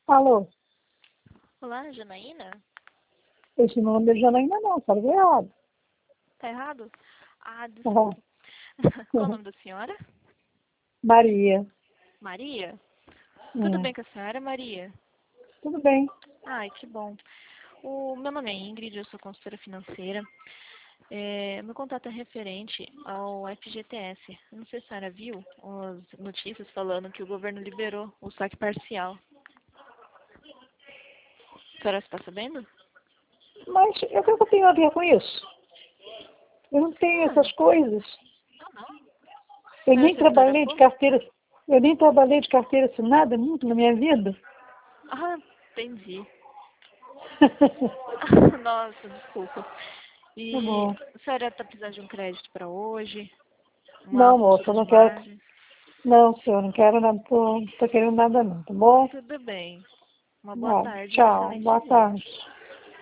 Alô, Olá, Janaína? esse nome de Janaína não, tá errado. Tá errado? Ah, Uhum. desculpa. Qual o nome da senhora? Maria. Maria? Tudo Hum, bem com a senhora, Maria? tudo bem. Ai, que bom. O meu nome é Ingrid, eu sou consultora financeira. Meu contato é referente ao FGTS. Eu não sei se a senhora viu as notícias falando que o governo liberou o saque parcial. A senhora está sabendo? Mas o que eu tenho a ver com isso? Eu não tenho Ah, essas coisas. não. A Eu senhora é nem servidora trabalhei de pública? carteira, eu nem trabalhei de carteira assinada nunca na minha vida. Ah, entendi. Nossa, desculpa. Tá E bom. a senhora está precisando de um crédito para hoje? Uma Não, moça, consulta eu de não quero. imagem? Não, senhor, não quero nada, tô querendo nada não, tá bom? Tudo bem. Uma boa Ah, tarde e um tchau, excelente boa dia. tarde.